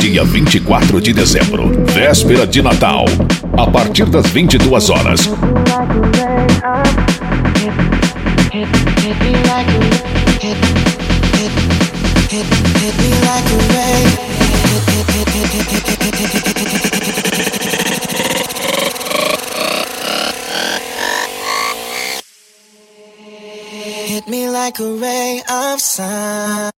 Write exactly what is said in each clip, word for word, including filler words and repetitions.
dia vinte e quatro de dezembro, véspera de Natal, a partir das vinte e duas horas. Hit me like a ray of sun.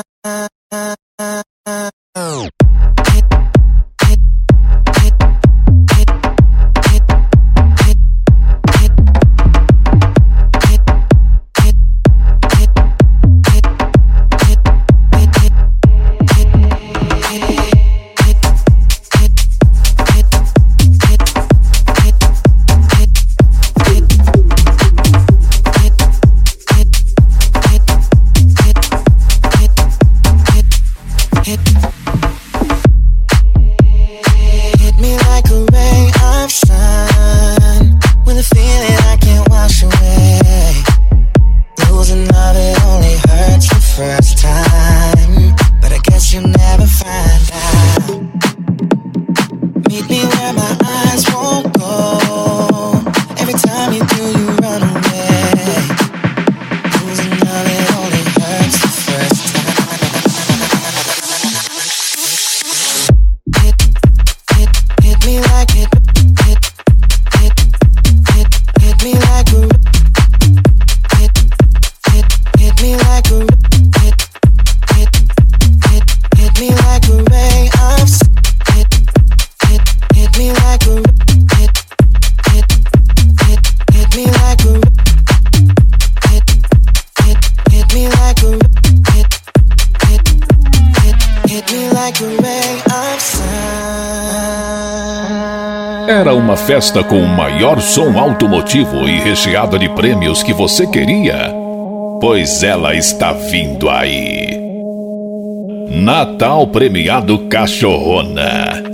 Era uma festa com o maior som automotivo e recheada de prêmios que você queria? Pois ela está vindo aí. Natal Premiado Cachorrona.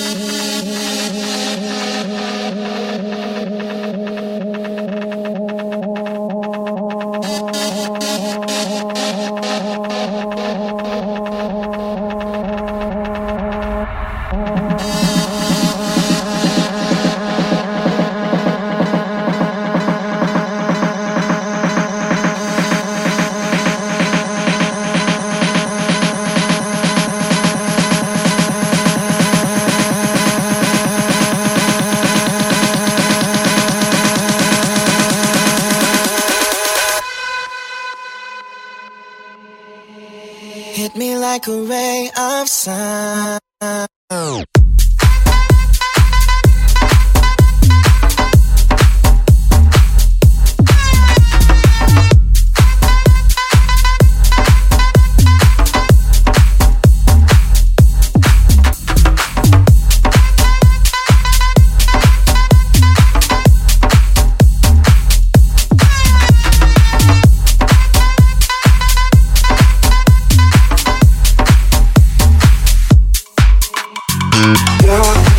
Hit me like a ray of sun. You're